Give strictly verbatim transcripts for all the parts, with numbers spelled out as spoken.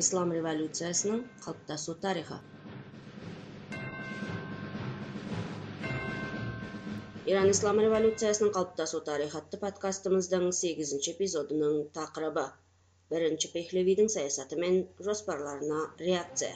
Ислам революциясының қалыптасу тарихы. Иран ислам революциясының қалыптасу тарихы атты подкастымыздың сегізінші эпизодының тақырыбы бірінші Пехлевидің саясаты мен жоспарларына реакция.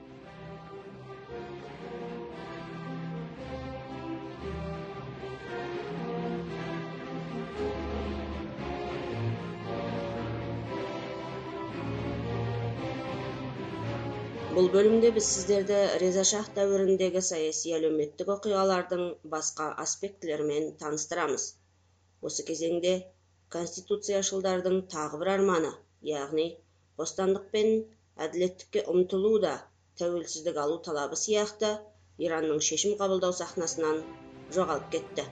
Бұл бөлімде біз сіздерді Реза Шах дәуіріндегі саяси әлеуметтік оқиғалардың басқа аспектілерімен таныстырамыз. Осы кезеңде конституцияшылдардың тағы бір арманы, яғни бостандық пен әділеттікке ұмтылу да тәуелсіздік алу талабы сияқты Иранның шешім қабылдау сахнасынан жоғалып кетті.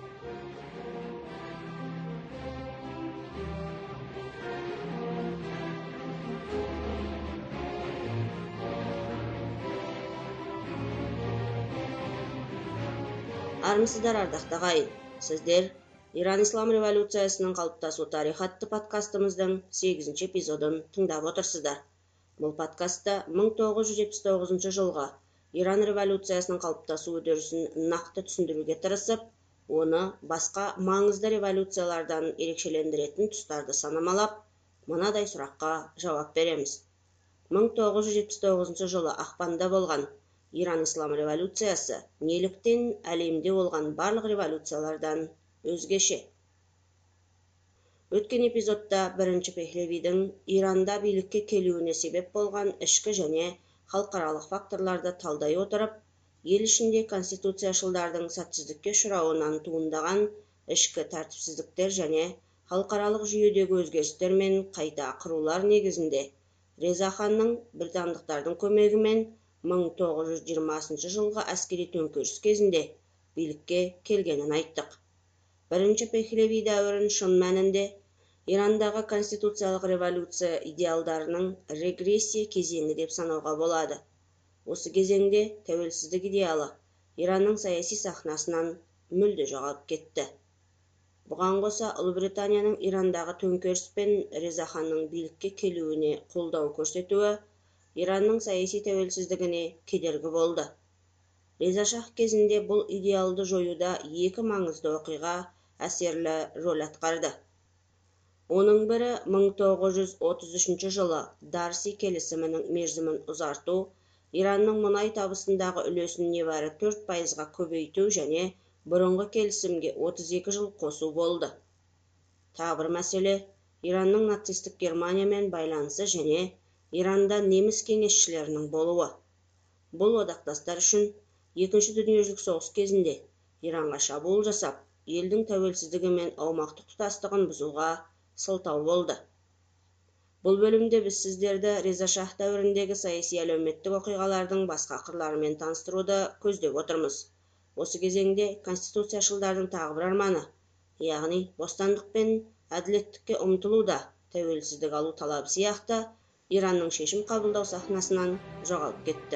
Армысыздар ардақты ағайын. Сіздер Иран ислам революциясының қалыптасу тарихы атты подкастымыздың сегізінші эпизодын тыңдап отырсыздар. Бұл подкастта мың тоғыз жүз жетпіс тоғызыншы жылғы Иран революциясының қалыптасу үдерісін нақты түсіндіруге тырысып, оны басқа маңызды революциялардан ерекшелендіретін тұстарды санамалап, мынадай сұраққа жауап береміз. мың тоғыз жүз жетпіс тоғызыншы жылы ақпанда болған Иран ислам революциясы неліктен әлемде болған барлық революциялардан өзгеше? Өткен эпизодта бірінші Пехлевидің Иранда билікке келуіне себеп болған ішкі және халықаралық факторларды талдай отырып, ел ішінде конституцияшылдардың сәтсіздікке ұшырауынан туындаған ішкі тәртіпсіздіктер және халықаралық жүйедегі өзгерістер мен қайта құрулар негізінде Реза ханның британдықтардың көмегімен мың тоғыз жүз жиырмасыншы жылғы әскери төңкеріс кезінде билікке келгенін айттық. Бірінші Пехлеви дәуірін шын мәнінде Ирандағы конституциялық революция идеалдарының регрессия кезеңі деп санауға болады. Осы кезеңде тәуелсіздік идеалы Иранның саяси сахнасынан мүлде жоғалып кетті. Бұған қоса Ұлыбританияның Ирандағы төңкеріс пен Реза ханның билікке келуіне қолдау көрсетуі Иранның саяси тәуелсіздігіне кедергі болды. Реза Шах кезінде бұл идеалды жоюда екі маңызды оқиға әсерлі рөл атқарды. Оның бірі мың тоғыз жүз отыз үшінші жылы Дарси келісімінің мерзімін ұзарту, Иранның мұнай табысындағы үлесін небәрі төрт пайызға көбейту және бұрынғы келісімге отыз екі жыл қосу болды. Тағы бір мәселе Иранның нацистік Германиямен байланысы және Иранда неміс кеңесшілерінің болуы. Бұл одақтастар үшін екінші дүниежүзілік соғыс кезінде Иранға шабуыл жасап, елдің тәуелсіздігі мен аумақтық тұтастығын бұзуға сылтау болды. Бұл бөлімде біз сіздерді Реза Шах дәуіріндегі саяси әлеуметтік оқиғалардың басқа қырларымен таныстыруды көздеп отырмыз. Осы кезеңде конституцияшылдардың тағы бір арманы, яғни бостандық пен әділеттікке ұмтылу да тәуелсіздік алу талабы сияқты Иранның шешім қабылдау сахнасынан жоғалып кетті.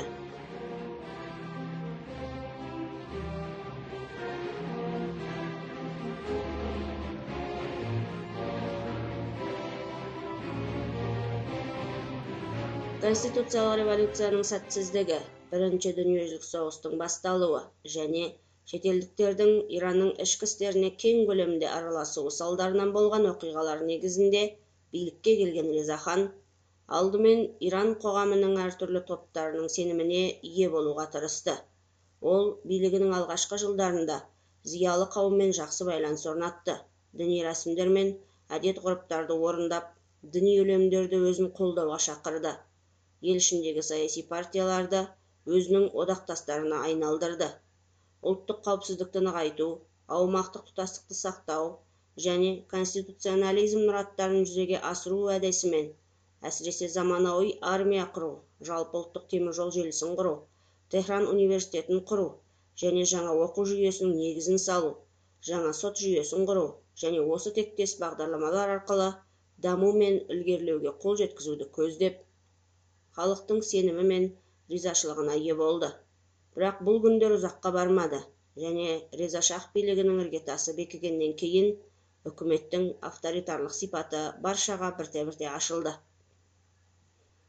Конституциялық революцияның сәтсіздігі, бірінші дүниежүзілік соғыстың басталуы және шетелдіктердің Иранның ішкі істеріне кең көлемде араласуы салдарынан болған оқиғалар негізінде билікке келген Реза хан алдымен Иран қоғамының әртүрлі топтарының сеніміне ие болуға тырысты. Ол билігінің алғашқы жылдарында зиялы қауыммен жақсы байланыс орнатты, діни рәсімдер мен әдет-ғұрыптарды орындап, діни өлемдерді өзін қолдауға шақырды. Ел ішіндегі саяси партияларды өзінің одақтастарына айналдырды. Ұлттық қауіпсіздікті нығайту, аумақтық тұтастықты сақтау және конституционализм мұраттарын жүзеге асыру уәдесімен әсіресе заманауи армия құру, жалпы ұлттық теміржол желісін құру, Техран университетін құру және жаңа оқу жүйесінің негізін салу, жаңа сот жүйесін құру және осы тектес бағдарламалар арқылы даму мен ілгерілеуге қол жеткізуді көздеп, халықтың сенімі мен ризашылығына ие болды. Бірақ бұл күндер ұзаққа бармады және Реза Шах билігінің іргетасы бекігеннен кейін үкіметтің авторитарлық сипаты баршаға бірте-бірте ашылды.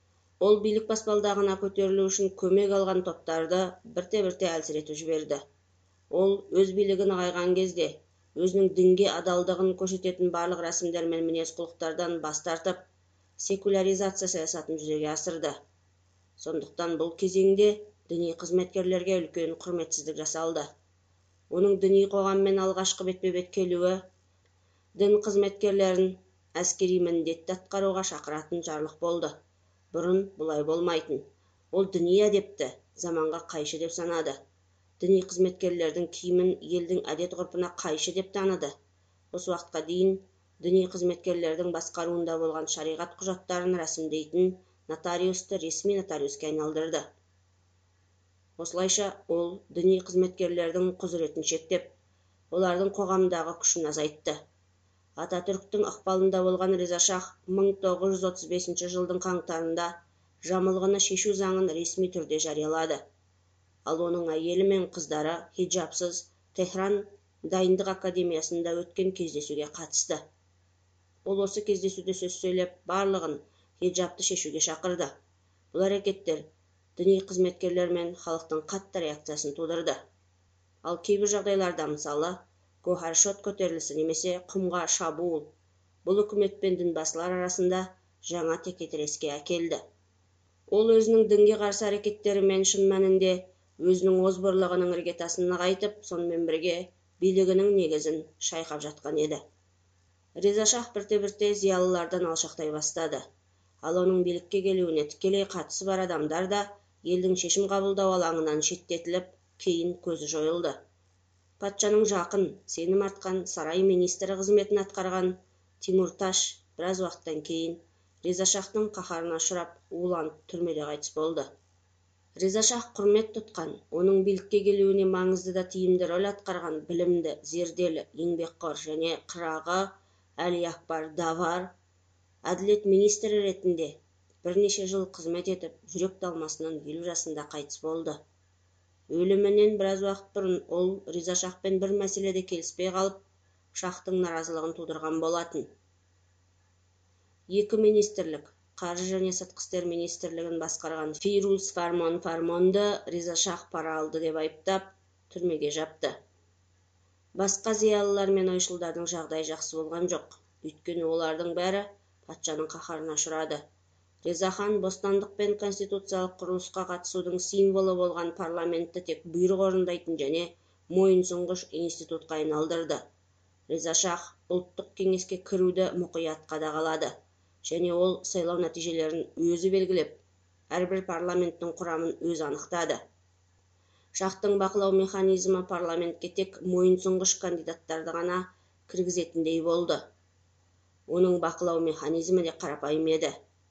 Ол билік баспалдағына көтерілу үшін көмек алған топтарды бірте-бірте әлсіретіп жіберді. Ол өз билігін нығайған кезде өзінің дінге адалдығын көрсететін барлық рәсімдер мен мінез-құлықтардан бас тартып, секуляризация саясатын жүзеге асырды. Сондықтан бұл кезеңде діни қызметкерлерге үлкен құрметсіздік жасалды. Оның діни қоғаммен алғашқы бетпе-бет келуі дін қызметкерлерін әскери міндетті атқаруға шақыратын жарлық болды. Бұрын бұлай болмайтын. Ол діни әдепті заманға қайшы деп санады. Діни қызметкерлердің киімін елдің әдет-ғұрпына қайшы деп таныды. Осы уақытқа дейін діни қызметкерлердің басқаруында болған шариғат құжаттарын рәсімдейтін нотариусты ресми нотариуске айналдырды. Осылайша ол діни қызметкерлердің құзыретін шектеп, олардың қоғамдағы күшін азайтты. Ататүріктің ықпалында болған Риза Шах мың тоғыз жүз отыз бесінші жылдың қаңтарында жамылғыны шешу заңын ресми түрде жариялады. Ал оның әйелі мен қыздары хиджабсыз Техран дайындық академиясында өткен кездесуге қатысты. Ол осы кездесуде сөз сөйлеп, барлығын хиджабты шешуге шақырды. Бұл әрекеттер діни қызметкерлер мен халықтың қатты реакциясын тудырды. Ал кейбір жағдайларда, мысалы, Гохар-шот көтерілісі немесе құмға шабуыл, бұл үкімет пен дінбасылар арасында жаңа текетіреске әкелді. Ол өзінің дінге қарсы әрекеттерімен шын мәнінде өзінің озбырлығының іргетасын нығайтып, сонымен бірге билігінің негізін шайқап жатқан еді. Риза Шах бірте-бірте зиялылардан алшақтай бастады. Ал оның билікке келуіне тікелей қатысы бар адамдар да елдің шешім қабылдау алаңынан шеттетіліп, кейін көзі жойылды. Патшаның жақын, сенім артқан сарай министрі қызметін атқарған Тимурташ біраз уақыттан кейін Риза Шахтың қаһарына ұшырап, уланып түрмеде қайтыс болды. Риза Шах құрмет тұтқан, оның билікке келуіне маңызды да тиімді рөл атқарған білімді, зерделі, еңбекқор және қырағы Әли Акбар Давар әділет министрі ретінде бірнеше жыл қызмет етіп, жүрек талмасынан елу жасында қайтыс болды. Өлімінен біраз уақыт бұрын ол Риза Шахпен бір мәселеде келіспей қалып, Шахтың наразылығын тудырған болатын. Екі министрлік, қаржы және сыртқы істер министрлігін басқарған Фирус Фармон Фармонды Риза Шах пара алды деп айыптап, түрмеге жапты. Басқа зиялылар мен ойшылдардың жағдайы жақсы болған жоқ, өйткені олардың бәрі патшаның қаһарына ұшырады. Риза хан бостандық пен конституциялық құрылысқа қатысудың символы болған парламентті тек бұйрық орындайтын және мойынсұнғыш институтқа айналдырды. Риза Шах ұлттық кеңеске кіруді мұқият қадағалады, және ол сайлау нәтижелерін өзі белгілеп, әрбір парламенттің құрамын өзі анықтады. Шахтың бақылау механизмі парламентке тек мойынсұнғыш кандидаттарды ғана кіргізетіндей болды. Оның бақылау механизмі де қарапайым еді.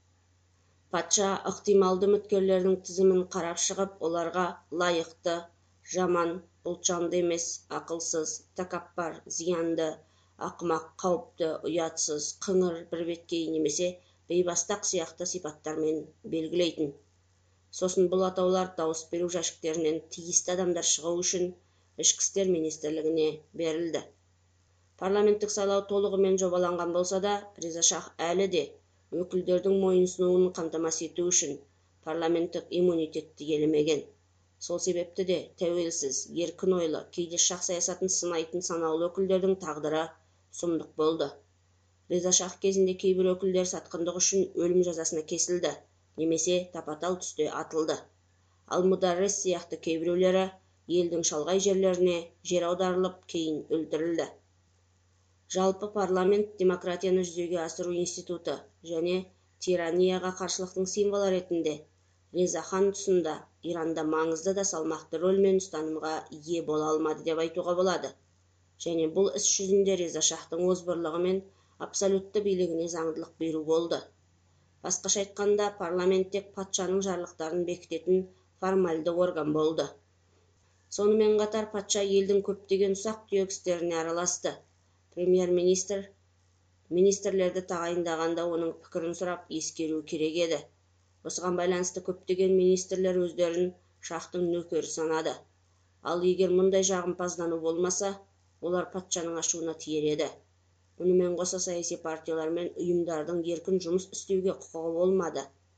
Патша ықтималды үміткерлердің тізімін қарап шығып, оларға лайықты, жаман, ұлтжанды емес, ақылсыз, тәкаппар, зиянды, ақымақ, қауіпті, ұятсыз, қыңыр, бірбеткей немесе бейбастақ сияқты сипаттармен белгілейтін. Сосын бұл атаулар дауыс беру жәшіктерінен тиісті адамдар шығу үшін ішкі істер министрлігіне берілді. Парламенттік сайлау толығымен жобаланған болса да, Риза Шах әлі де өкілдердің мойынсынуын қамтамасыз ету үшін парламенттік иммунитетті елемеген. Сол себепті де тәуелсіз, еркін ойлы, кейде шах саясатын сынайтын санаулы өкілдердің тағдыры сұмдық болды. Риза Шах кезінде кейбір өкілдер сатқындық үшін өлім жазасына кесілді, немесе тапатал түсте атылды. Ал Мударрес сияқты кейбіреулері елдің шалғай жерлеріне жер аударылып, кейін өлтірілді. Жалпы парламент демократияны жүзеге асыру институты және тиранияға қарсылықтың символы ретінде Риза хан тұсында Иранда маңызды да салмақты рөл мен ұстанымға ие бола алмады деп айтуға болады. Және бұл іс жүзінде Риза Шахтың озбырлығы мен абсолютті билігіне заңдылық беру болды. Басқаша айтқанда, парламент тек патшаның жарлықтарын бекітетін формальды орган болды. Сонымен қатар патша елдің көптеген ұсақ-түйек істеріне араласты. Премьер-министр министрлерді тағайындағанда оның пікірін сұрап ескеру керек еді. Осыған байланысты көптеген министрлер өздерін шахтың нөкері санады. Ал егер мұндай жағымпаздану болмаса, олар патшаның ашуына тиер еді. Мұнымен қоса саяси партиялар мен ұйымдардың еркін жұмыс істеуге құқығы болмады.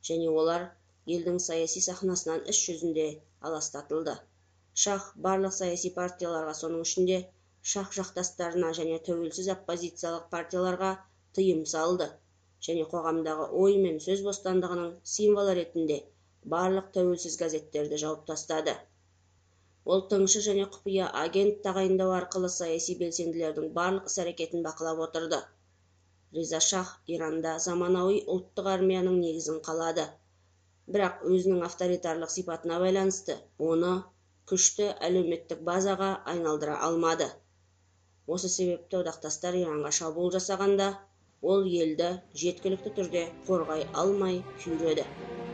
және олар елдің саяси сахнасынан іс жүзінде аластатылды. Шах барлық саяси партияларға, соның ішінде шах жақтастарына және тәуелсіз оппозициялық партияларға тыйым салды және қоғамдағы ой мен сөз бостандығының символы ретінде барлық тәуелсіз газеттерді жауып тастады. Ол тыңшы және құпия агент тағайындау арқылы саяси белсенділердің барлық іс-әрекетін бақылап отырды. Риза Шах Иранда заманауи ұлттық армияның негізін қалады, бірақ өзінің авторитарлық сипатына байланысты оны күшті әлеуметтік базаға айналдыра алмады. Осы себепті одақтастар Иранға шабуыл жасағанда, ол елді жеткілікті түрде қорғай алмай күйреді.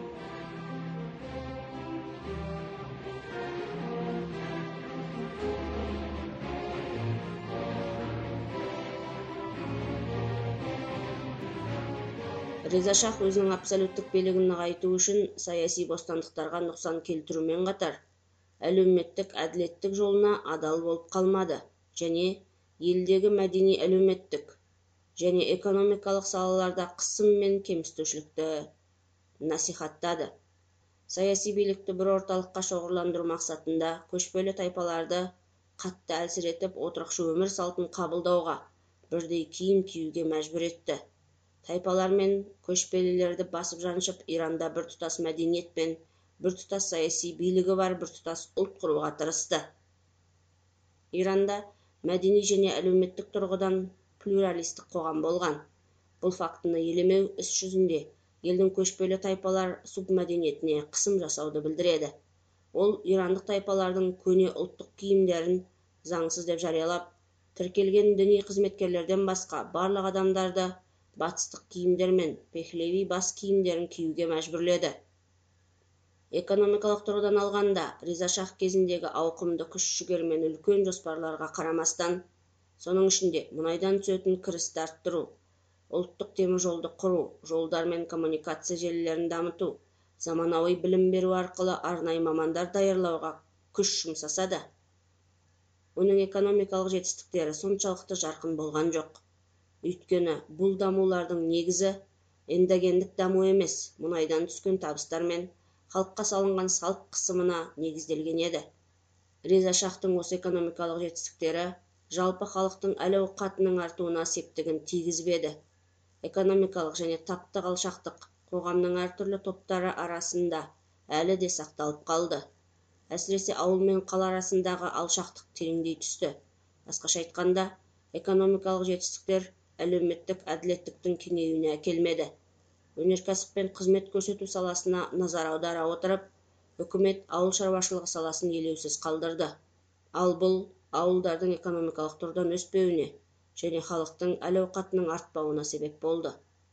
Риза Шах өзінің абсолюттік билігін нығайту үшін саяси бостандықтарға нұқсан келтірумен қатар, әлеуметтік әділеттік жолына адал болып қалмады және елдегі мәдени әлеуметтік және экономикалық салаларда қысым мен кемсітушілікті насихаттады. Саяси билікті бір орталыққа шоғырландыру мақсатында көшпелі тайпаларды қатты әлсіретіп отырықшы өмір салтын қабылдауға, бірдей киім киюге мәжбүр етті. Тайпалар мен көшпелілерді басып жаншып, Иранда бір тұтас мәдениет пен бір тұтас саяси билігі бар бір тұтас ұлт құруға тырысты. Иранда мәдени және әлеуметтік тұрғыдан плюралистік қоғам болған. Бұл фактыны елемеу іс жүзінде елдің көшпелі тайпалар субмәдениетіне қысым жасауды білдіреді. Ол ирандық тайпалардың көне ұлттық киімдерін заңсыз деп жариялап, тіркелген діни қызметкерлерден басқа барлық адамдарды батыстық киімдер мен пехлеви бас киімдерін киюге мәжбүрледі. Экономикалық тұрғыдан алғанда, Риза Шах кезіндегі ауқымды күш-жігер мен үлкен жоспарларға қарамастан, соның ішінде мұнайдан түсетін кірісті арттыру, ұлттық теміржолды құру, жолдар мен коммуникация желілерін дамыту, заманауи білім беру арқылы арнайы мамандар даярлауға күш жұмсаса да, оның экономикалық жетістіктері соншалықты жарқын болған жоқ. Өйткені бұл дамулардың негізі эндогендік даму емес, мұнайдан түскен табыстар мен халыққа салынған салық қысымына негізделген еді. Риза Шахтың осы экономикалық жетістіктері жалпы халықтың әл-ауқатының артуына септігін тигізбеді. Экономикалық және таптық алшақтық қоғамның әртүрлі топтары арасында әлі де сақталып қалды. Әсіресе ауыл мен қала арасындағы алшақтық тереңдей түсті. Басқаша айтқанда, экономикалық жетістіктер әлеуметтік әділеттіктің кеңеюіне әкелмеді. Өнеркәсіп пен қызмет көрсету саласына назар аудара отырып, үкімет ауыл шаруашылығы саласын елеусіз қалдырды. Ал бұл ауылдардың экономикалық тұрдан өспеуіне және халықтың әл-ауқатының артпауына себеп болды.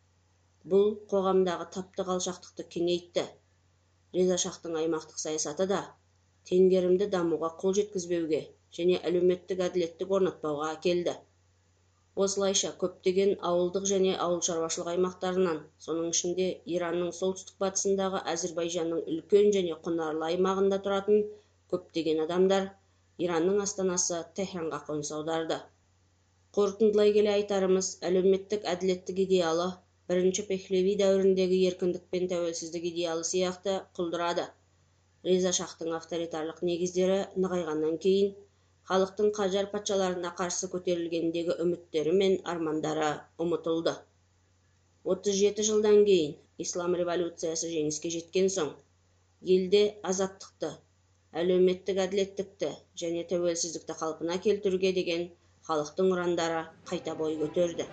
Бұл қоғамдағы таптық алшақтықты кеңейтті. Риза Шахтың аймақтық саясаты да теңгерімді дамуға қол жеткізбеуге және әлеуметтік әділеттік орнатпауға әкелді. Осылайша көптеген ауылдық және ауыл шаруашылық аймақтарынан, соның ішінде Иранның солтүстік батысындағы Әзірбайжанның үлкен және құнарлы аймағында тұратын көптеген адамдар Иранның астанасы Техранға қоныс аударды. Қорытындылай келе айтарымыз, әлеуметтік әділеттік идеалы бірінші Пехлеви дәуіріндегі еркіндік пен тәуелсіздік идеалы сияқты құлдырады. Риза Шахтың авторитарлық негіздері нығайғаннан кейін, халықтың Қажар патшаларына қарсы көтерілгендегі үміттері мен армандары ұмытылды. отыз жеті жылдан кейін ислам революциясы жеңіске жеткен соң, елде азаттықты, әлеуметтік әділеттікті және тәуелсіздікті қалпына келтіруге деген халықтың ұрандары қайта бой көтерді.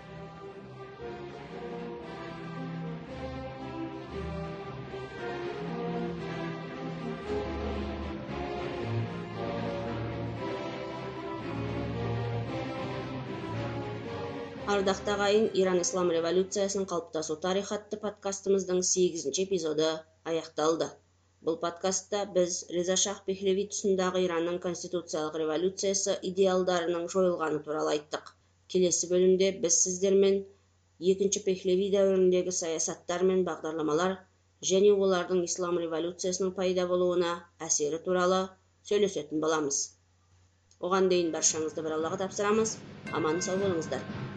Ардақты ағайын, Иран ислам революциясының қалыптасу тарихы атты подкастымыздың сегізінші эпизоды аяқталды. Бұл подкастта біз Риза Шах Пехлеви тұсындағы Иранның конституциялық революциясы идеалдарының жойылғаны туралы айттық. Келесі бөлімде біз сіздермен екінші Пехлеви дәуіріндегі саясаттар мен бағдарламалар және олардың ислам революциясының пайда болуына әсері туралы сөйлесетін боламыз. Оған дейін баршаңызды бір Аллаға тапсырамыз. Аман сау болыңыздар.